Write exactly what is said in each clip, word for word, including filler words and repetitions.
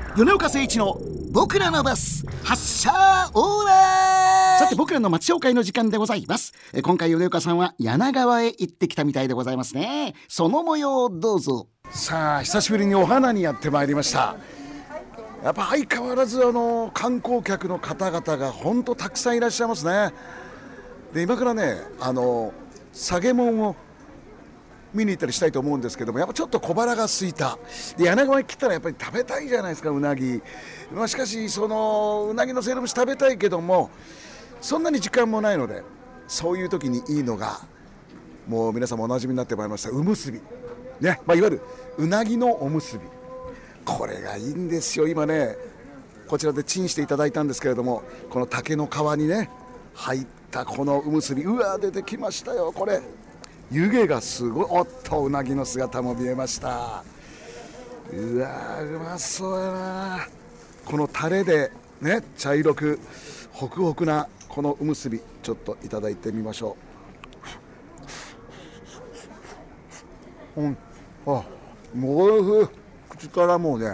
米岡誠一の僕らのバス発車オーライ。さて僕らの町紹介の時間でございます。え今回米岡さんは柳川へ行ってきたみたいでございますね。その模様をどうぞ。さあ久しぶりにお花にやってまいりました。やっぱ相変わらずあの観光客の方々が本当たくさんいらっしゃいますね。で今からねあの下げ物を見に行ったりしたいと思うんですけども、やっぱちょっと小腹が空いた。で柳川に来たらやっぱり食べたいじゃないですか、うなぎ。まあ、しかしそのうなぎのせいろ蒸し食べたいけどもそんなに時間もないので、そういう時にいいのがもう皆さんもおなじみになってまいりましたうむすびね、まあ、いわゆるうなぎのおむすび、これがいいんですよ。今ねこちらでチンしていただいたんですけれども、この竹の皮にね入ったこのうむすび、うわ出てきましたよ。これ湯気がすごい。おっとうなぎの姿も見えました。うわうまそうやな。このタレでね茶色くホクホクなこのうむすびちょっといただいてみましょう。うんあもう口からもうね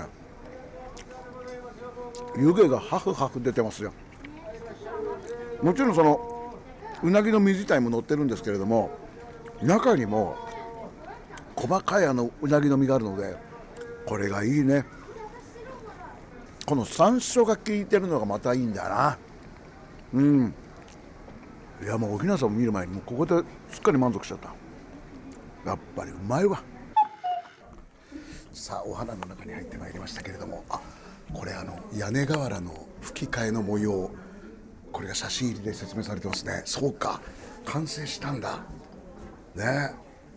湯気がハフハフ出てますよ。もちろんそのうなぎの身自体も乗ってるんですけれども、中にも細かいあのうなぎの身があるのでこれがいいね。この山椒が効いてるのがまたいいんだな。うんいやもうおひなさんを見る前にもうここですっかり満足しちゃった。やっぱりうまいわ。さあお花の中に入ってまいりましたけれども、あこれあの屋根瓦の吹き替えの模様、これが写真入りで説明されてますね。そうか完成したんだね。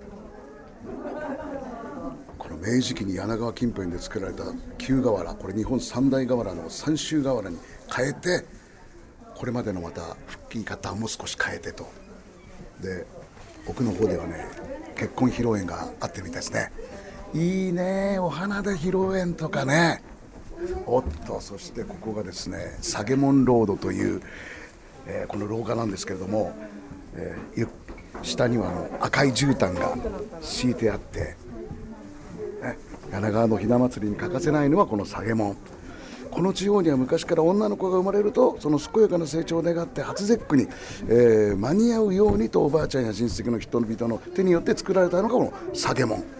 この明治期に柳川近辺で作られた旧瓦、これ日本三大瓦の三州瓦に変えて、これまでのまた吹き方も少し変えてと。で奥の方ではね結婚披露宴があってみたいですね。いいねお花で披露宴とかね。おっとそしてここがですね下げ門ロードという、えー、この廊下なんですけれども、えー、下にはあの赤い絨毯が敷いてあって、ね、柳川のひな祭りに欠かせないのはこの下げ門。この地方には昔から女の子が生まれるとその健やかな成長を願って初節句に、えー、間に合うようにとおばあちゃんや親戚の人々の手によって作られたのがこの下げ門。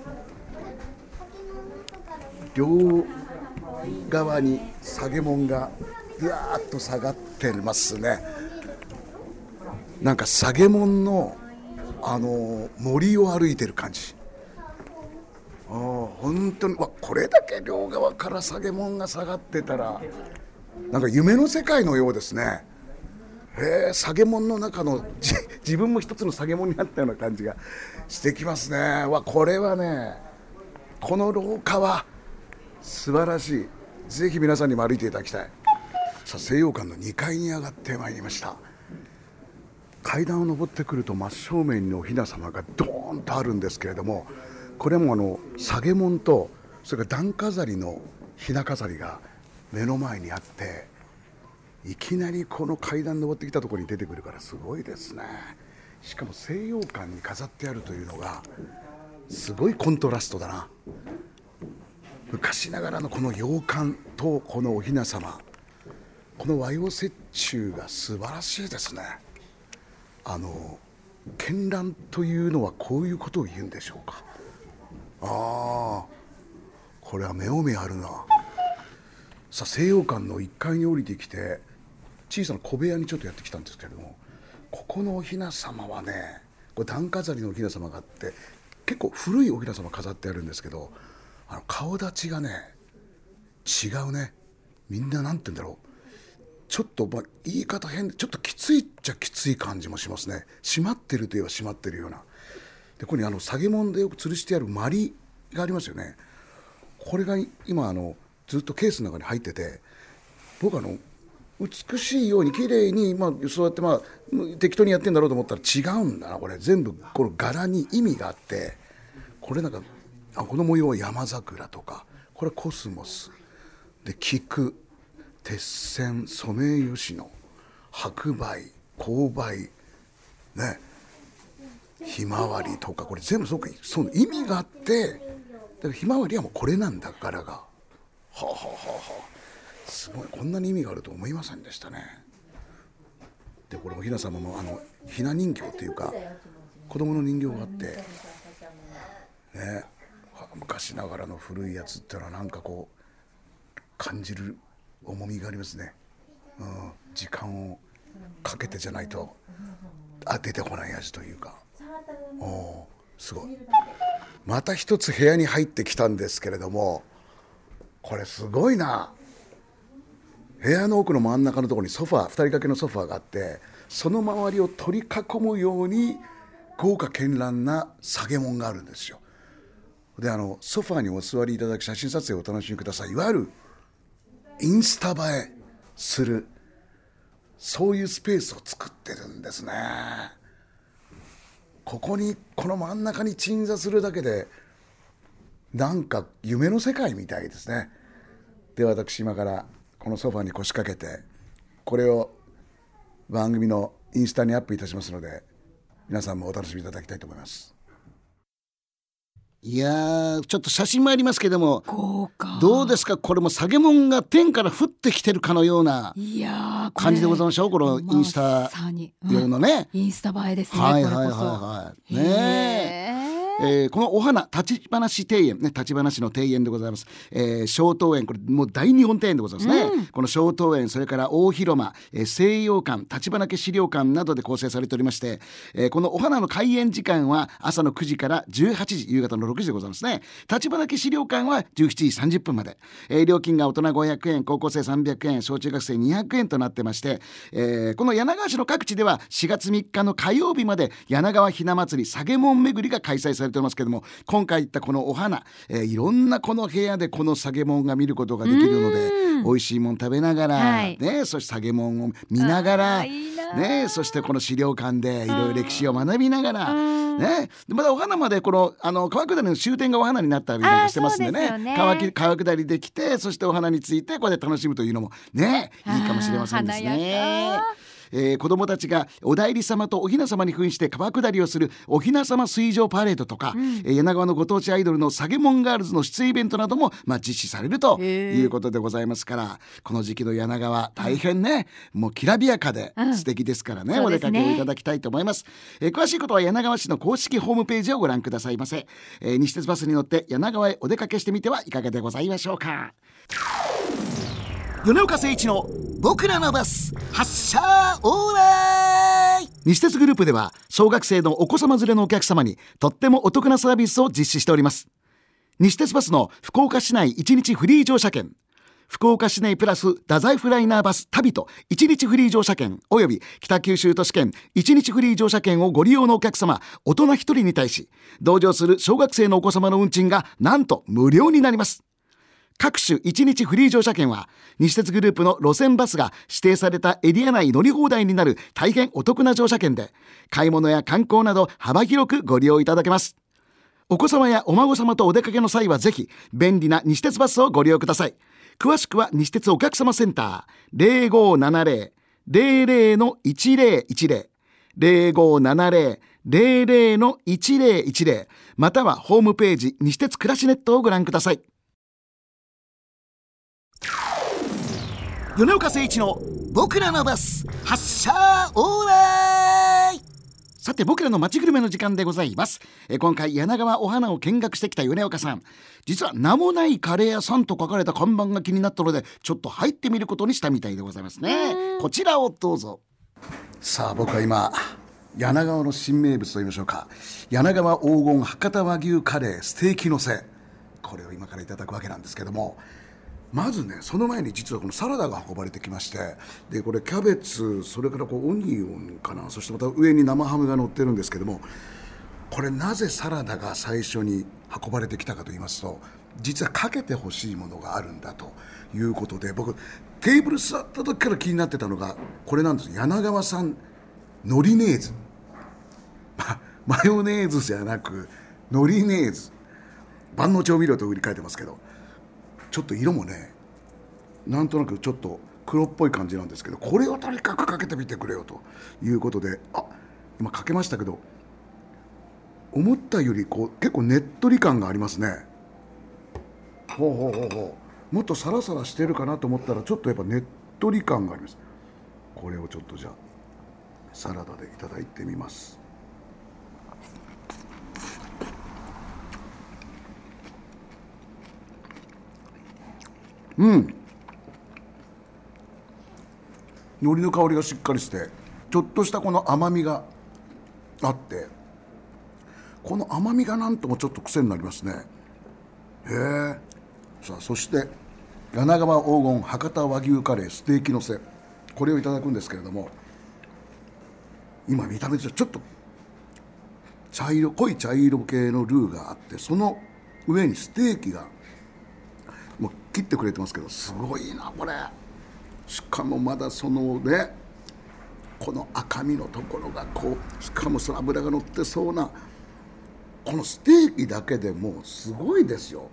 両側に下げ門がぐわーっと下がってますね。なんか下げ門のあの森を歩いてる感じ。あ本当にわこれだけ両側から下げ門が下がってたらなんか夢の世界のようですね。へえ下げ門の中の自分も一つの下げ門になったような感じがしてきますね。わこれはねこの廊下は素晴らしい。ぜひ皆さんにも歩いていただきたい。さあ西洋館のにかいに上がってまいりました。階段を上ってくると真正面におひな様がドーンとあるんですけれども、これもあの下げ門とそれから段飾りのひな飾りが目の前にあって、いきなりこの階段登ってきたところに出てくるからすごいですね。しかも西洋館に飾ってあるというのがすごいコントラストだな。昔ながらのこの洋館とこのおひな様、この和洋折衷が素晴らしいですね。あの絢爛というのはこういうことを言うんでしょうか。ああこれは目を見張るな。さあ西洋館のいっかいに降りてきて小さな小部屋にちょっとやってきたんですけれども、ここのおひな様はねこれ段飾りのおひな様があって結構古いおひな様飾ってあるんですけど、あの顔立ちがね違うね。みんななんて言うんだろう、ちょっと、まあ、言い方変でちょっときついっちゃきつい感じもしますね。締まってるといえば締まってるような。でここにあの下げ門でよく吊るしてあるまりがありますよね。これが今あのずっとケースの中に入ってて、僕あの美しいように綺麗に、まあ、そうやってまあ適当にやってんだろうと思ったら違うんだな。これ全部この柄に意味があって、これなんかあこの模様は山桜とか、これコスモスで菊、鉄線、ソメイヨシノ、白梅、紅梅ね、ひまわりとか、これ全部そうかその意味があって、だからひまわりはもうこれなんだ柄がはあ、はあはあ、すごい、こんなに意味があると思いませんでしたね。でこれおひな様もあのひな人形っていうか子供の人形があってね、昔ながらの古いやつってのはなんかこう感じる重みがありますね、うん、時間をかけてじゃないとあ出てこない味というか、おすごい。また一つ部屋に入ってきたんですけれども、これすごいな。部屋の奥の真ん中のところにソファーふたり掛けのソファーがあって、その周りを取り囲むように豪華絢爛な下げ物があるんですよ。であのソファーにお座りいただき写真撮影をお楽しみください。いわゆるインスタ映えするそういうスペースを作ってるんですね。ここにこの真ん中に鎮座するだけでなんか夢の世界みたいですね。で私今からこのソファーに腰掛けてこれを番組のインスタにアップいたしますので皆さんもお楽しみいただきたいと思います。いやーちょっと写真もありますけども豪華どうですか。これも下げ物が天から降ってきてるかのようないや感じでございましょう。このインスタ用のね、 うん、インスタ映えですね。 はいはいはいはいねええー、このお花立花市庭園ね、立花市の庭園でございます、えー、小桃園、これもう大日本庭園でございますね、うん、この小桃園、それから大広間、えー、西洋館、立花家資料館などで構成されておりまして、えー、このお花の開園時間は朝のくじからじゅうはちじ、夕方のろくじでございますね。立花家資料館はじゅうしちじさんじゅっぷんまで、えー、料金が大人ごひゃくえん、高校生さんびゃくえん、小中学生にひゃくえんとなってまして、えー、この柳川市の各地ではしがつみっかの火曜日まで柳川ひな祭り下げ物巡りが開催されておりますけども、今回言ったこのお花、えー、いろんなこの部屋でこの下げ物が見ることができるので、美味しいもん食べながら、はい、ね、そして下げ物を見ながらいいね、そしてこの資料館でいろいろ歴史を学びながら、ね、またお花までこのあの川下りの終点がお花になったりなんかしてますんで ね, でね 川, 川下りできて、そしてお花についてこうやって楽しむというのもねいいかもしれませんですね。えー、子どもたちがお内裏様とお雛様に扮して川下りをするお雛様水上パレードとか、うん、えー、柳川のご当地アイドルの下げ物ガールズの出演イベントなども、まあ、実施されるということでございますから、この時期の柳川大変ね、うん、もうきらびやかで素敵ですからね、うん、お出かけをいただきたいと思います、えー、詳しいことは柳川市の公式ホームページをご覧くださいませ、えー、西鉄バスに乗って柳川へお出かけしてみてはいかがでございましょうか。米岡誠一の僕らのバス発車オーライ。西鉄グループでは小学生のお子様連れのお客様にとってもお得なサービスを実施しております。西鉄バスの福岡市内いちにちフリー乗車券、福岡市内プラス太宰府ライナーバス旅といちにちフリー乗車券および北九州都市圏いちにちフリー乗車券をご利用のお客様大人ひとりに対し、同乗する小学生のお子様の運賃がなんと無料になります。各種いちにちフリー乗車券は西鉄グループの路線バスが指定されたエリア内乗り放題になる大変お得な乗車券で、買い物や観光など幅広くご利用いただけます。お子様やお孫様とお出かけの際はぜひ便利な西鉄バスをご利用ください。詳しくは西鉄お客様センター ゼロごーななゼロ ゼロゼロ いちゼロいちゼロ ゼロごーななゼロ ゼロゼロ いちゼロいちゼロ またはホームページ西鉄暮らしネットをご覧ください。米岡誠一の僕らのバス発車オーライ。さて僕らの街グルメの時間でございます。え今回柳川お花を見学してきた米岡さん、実は名もないカレー屋さんと書かれた看板が気になったのでちょっと入ってみることにしたみたいでございますね。こちらをどうぞ。さあ僕は今柳川の新名物と言いましょうか、柳川黄金博多和牛カレーステーキのせ、これを今からいただくわけなんですけども、まずねその前に実はこのサラダが運ばれてきまして、でこれキャベツ、それからこうオニオンかな、そしてまた上に生ハムが乗ってるんですけども、これなぜサラダが最初に運ばれてきたかと言いますと、実はかけてほしいものがあるんだということで、僕テーブル座った時から気になってたのがこれなんです。柳川産のりネーズ、ま、マヨネーズじゃなくのりネーズ、万能調味料と売り書いてますけど、ちょっと色もねなんとなくちょっと黒っぽい感じなんですけど、これをとにかくかけてみてくれよということで、あ今かけましたけど、思ったよりこう結構ねっとり感がありますね。ほうほうほうほもっとサラサラしてるかなと思ったらちょっとやっぱねっとり感があります。これをちょっとじゃあサラダでいただいてみます。うん海苔の香りがしっかりしてちょっとしたこの甘みがあって、この甘みがなんともちょっと癖になりますね。へえ。さあそして柳川黄金博多和牛カレーステーキのせ、これをいただくんですけれども、今見た目としてちょっと茶色濃い茶色系のルーがあって、その上にステーキがもう切ってくれてますけど、すごいなこれ。しかもまだそのねこの赤身のところがこう、しかもその脂が乗ってそうなこのステーキだけでもうすごいですよ。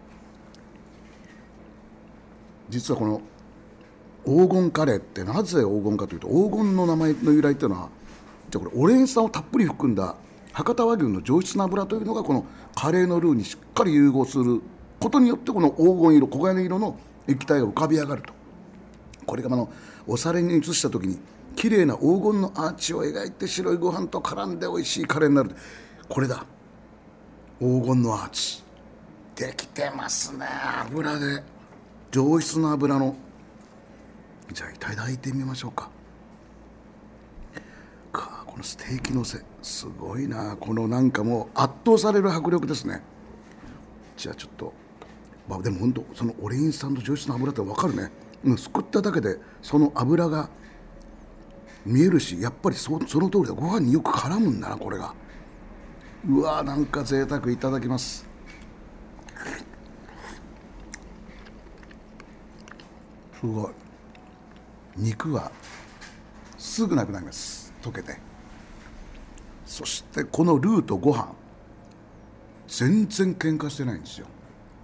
実はこの黄金カレーってなぜ黄金かというと、黄金の名前の由来というのは、じゃあこれオレイン酸をたっぷり含んだ博多和牛の上質な油というのがこのカレーのルーにしっかり融合することによって、この黄金色黄金色の液体が浮かび上がると。これがあのお皿に移した時に綺麗な黄金のアーチを描いて白いご飯と絡んで美味しいカレーになる。これだ、黄金のアーチできてますね。油で上質な油の、じゃあいただいてみましょうか。かこのステーキのせすごいな。このなんかもう圧倒される迫力ですね。じゃあちょっと、まあ、でも本当そのオレイン酸と上質な油って分かるね。うん、すくっただけでその油が見えるし、やっぱり そ, その通りだ。ご飯によく絡むんだなこれが。うわーなんか贅沢。いただきます。すごい。肉はすぐなくなります、溶けて。そしてこのルーとご飯全然喧嘩してないんですよ。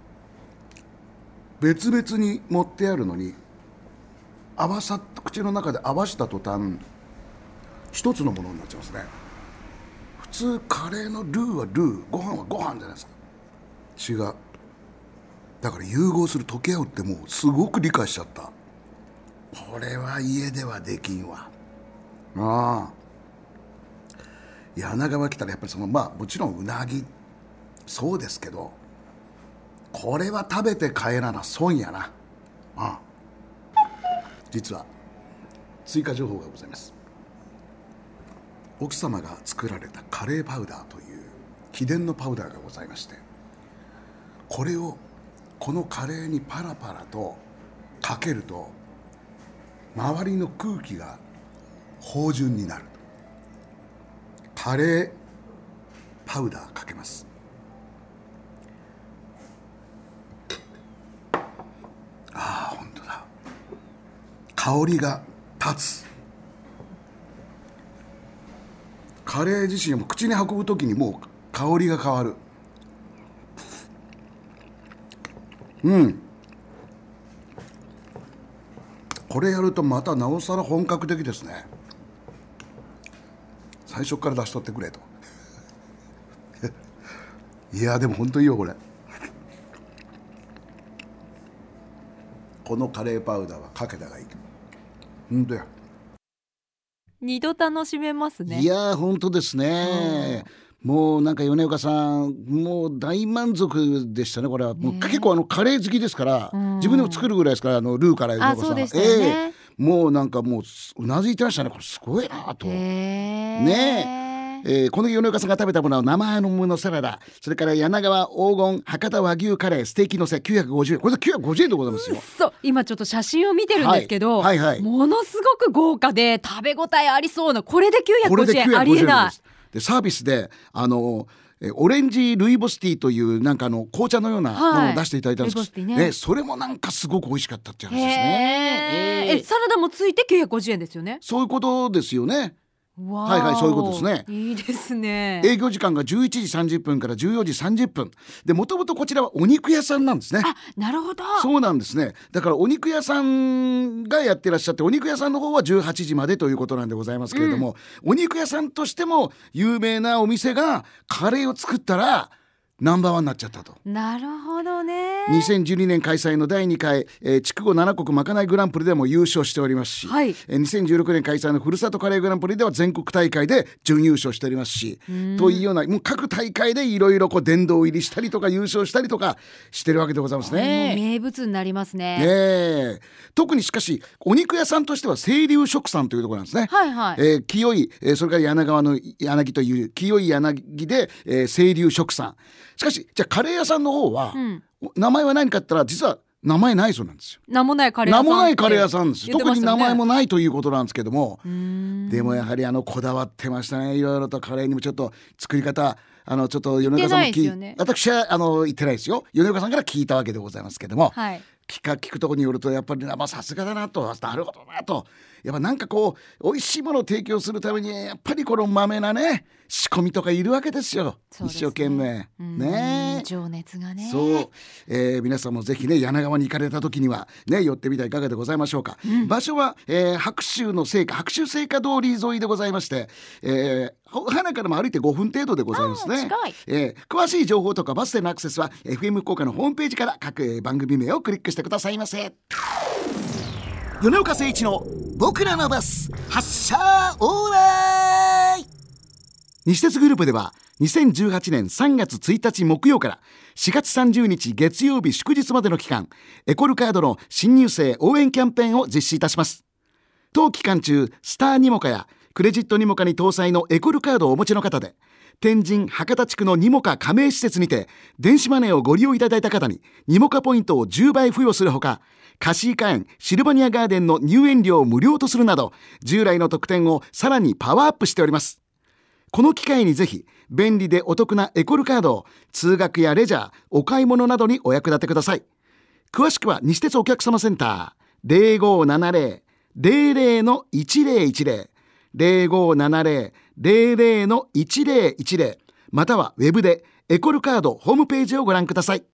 別々に持ってあるのに合わさっ口の中で合わした途端一つのものになっちゃいますね。普通カレーのルーはルー、ご飯はご飯じゃないですか。違う。だから融合する、溶け合うってもうすごく理解しちゃった。これは家ではできんわ。ああ柳川来たらやっぱりそのまあもちろんうなぎそうですけど、これは食べて帰らな損やな。ああ実は追加情報がございます。奥様が作られたカレーパウダーという秘伝のパウダーがございまして、これをこのカレーにパラパラとかけると周りの空気が芳醇になる。カレーパウダーかけます。ああ本当だ、香りが立つ。カレー自身も口に運ぶときにもう香りが変わる。うんこれやるとまたなおさら本格的ですね。最初から出しとってくれといやでも本当いいよこれ。このカレーパウダーはかけたがいい。本当や。 二度楽しめますね。 いや本当ですね、うん、もうなんか米岡さんもう大満足でしたね。これはもう結構あのカレー好きですから、うん、自分でも作るぐらいですから、あのルーから米岡さん。あそうでしたよね、えー、もうなんかもううなずいてましたね。これすごいなとねえ。えー、この米岡さんが食べたものは生ハムのサラダ、それから柳川黄金博多和牛カレーステーキのせきゅうひゃくごじゅうえん。これできゅうひゃくごじゅうえんでございますよ。 そう今ちょっと写真を見てるんですけど、 はいはいはい、 ものすごく豪華で食べ応えありそうな、これできゅうひゃくごじゅうえんありえない。 でサービスであのオレンジルイボスティーというなんかあの紅茶のようなものを出していただいたんですけど、はいね、それもなんかすごく美味しかったっていう話ですね。 えー、えサラダもついてきゅうひゃくごじゅうえんですよね。 そういうことですよね。はいはいそういうことですね。 いいですね。 営業時間がじゅういちじさんじゅっぷんからじゅうよじさんじゅっぷんで、もともとこちらはお肉屋さんなんですね。 あなるほど。 そうなんですね。だからお肉屋さんがやってらっしゃって、お肉屋さんの方はじゅうはちじまでということなんでございますけれども、うん、お肉屋さんとしても有名なお店がカレーを作ったらナンバーワンになっちゃったと。 なるほどね。 にせんじゅうにねん開催のだいにかい、えー、筑後なな国まかないグランプリでも優勝しておりますし、 はい、 えー、にせんじゅうろくねん開催のふるさとカレーグランプリでは全国大会で準優勝しておりますし、というようなもう各大会でいろいろ殿堂入りしたりとか優勝したりとかしてるわけでございますね。 名物になりますね。 ね、特にしかしお肉屋さんとしては清流食産というところなんですね。 はいはい、 えー、清い、えー、それから柳川の柳という清い柳で、えー、清流食産。しかしじゃあカレー屋さんの方は、うん、名前は何かって言ったら実は名前ないそうなんですよ。 名もないカレー屋さん、 名もないカレー屋さんです、 ね、 特に名前もないということなんですけども、でもやはりあのこだわってましたね。いろいろとカレーにもちょっと作り方あのちょっと米岡さんも聞い、ね、私はあの言ってないですよ。米岡さんから聞いたわけでございますけども、はい、聞か聞くところによるとやっぱりさすがだなと、なるほどなと、やっぱなんかこう美味しいものを提供するためにやっぱりこの豆なね仕込みとかいるわけですよ。 そうですね、 一生懸命ね、 情熱がね。 そう、えー、皆さんもぜひね柳川に行かれた時にはね寄ってみてはいかがでございましょうか。うん、場所は、えー、白州の聖火白州聖火通り沿いでございまして、えー、花からも歩いてごふん程度でございますね。えー、詳しい情報とかバスでのアクセスは エフエム 福岡のホームページから各、えー、番組名をクリックしてくださいませ。米岡誠一の僕らのバス発車オーライ。西鉄グループではにせんじゅうはちねんさんがつついたち木曜からしがつさんじゅうにち月曜日祝日までの期間、エコルカードの新入生応援キャンペーンを実施いたします。当期間中スターニモカやクレジットニモカに搭載のエコルカードをお持ちの方で、天神博多地区のニモカ加盟施設にて電子マネーをご利用いただいた方にニモカポイントをじゅうばい付与するほか、カシーカ園シルバニアガーデンの入園料を無料とするなど従来の特典をさらにパワーアップしております。この機会にぜひ便利でお得なエコルカードを通学やレジャー、お買い物などにお役立てください。詳しくは西鉄お客様センター ゼロごーななゼロ ゼロゼロ いちゼロいちゼロ ゼロごーななゼロ ゼロゼロ いちゼロいちゼロ またはウェブでエコルカードホームページをご覧ください。